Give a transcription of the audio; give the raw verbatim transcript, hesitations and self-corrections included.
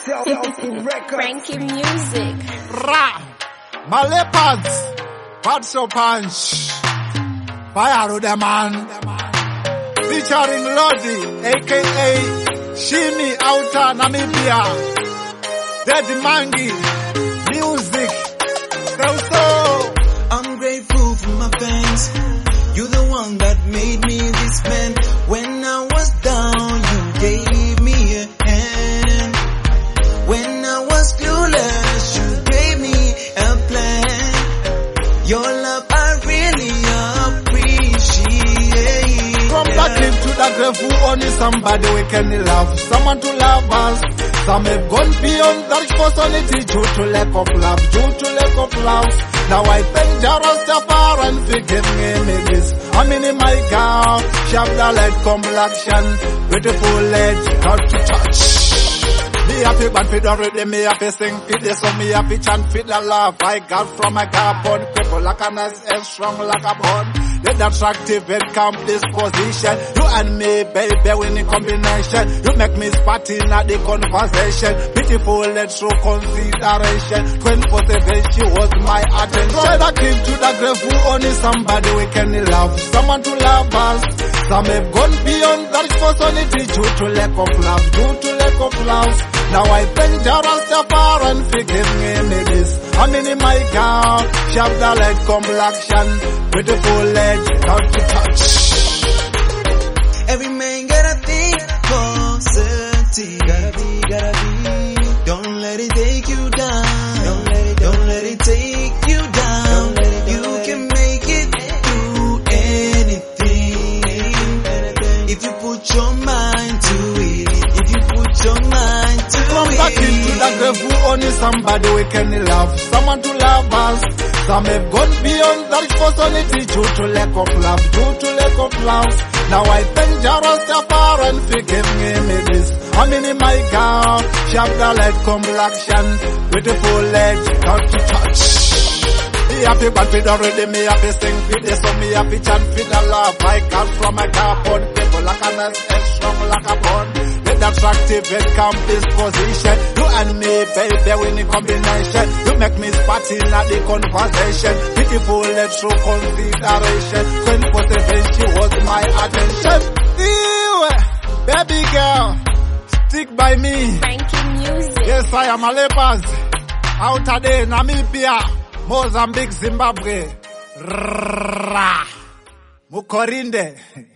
Frankie Music. Ra. My leopards. Bad so punch. Fire with the man. Featuring Lodi, aka Shimi Outer Namibia. Daddy Mangi. Music. So so. I'm grateful for my fans. You're the one that made me this man. When I was down, you gave me a hand. When I was clueless, you gave me a plan. Your love I really appreciate. From the cliff to the grave, who only somebody we can love, someone to love us. Some have gone beyond that responsibility due to lack of love, due to lack of love. Now I thank Jah Rastafari and forgive me, me this. I'm in my gown, sharp the light complexion, beautiful edge, got to touch. Me happy band fit already, me happy sing fit this, so me happy chant fit the love I got from my carbon. People like a nice and strong like a bone. Let attractive and calm disposition. You and me, baby, winning combination. You make me spot in at the conversation. Beautiful and true consideration. twenty-four seven, she was my attention. From the cliff to the grave, who only somebody we can love, someone to love us. Some have gone beyond that responsibility due to lack of love, due to lack of love. Now I thank Jah Rastafari and forgive me, me this. I'm in my gown, sharp the light complexion, beautiful edge, got to touch. Every man gotta think positive. Gotta be, gotta be. Don't let it take you down. Don't let it, don't let it take you down. It, you can make it through anything. If you put your mind to it. If you put your mind to From it. back into the grave, who only somebody we can love, someone to love us. Some have gone beyond that responsibility due to lack of love, due to lack of love. Now I thank Jah Rastafari and forgive me, me this. I'm in my gown, sharp the light complexion, beautiful edge, got to touch. Me happy band fit already, me happy sing fit this, so me happy chant fit the love I got from my carbon. People like a nice and strong like a bone. Attractive and calm disposition. You and me, baby, winning combination. You make me spot in at the conversation. Beautiful and true consideration. twenty-four seven, she was my attention. Ew, baby girl, stick by me. Frankie Music. Yes, I am a lepers. Out of there, Namibia, Mozambique, Zimbabwe. Rrrra. Mukorinde.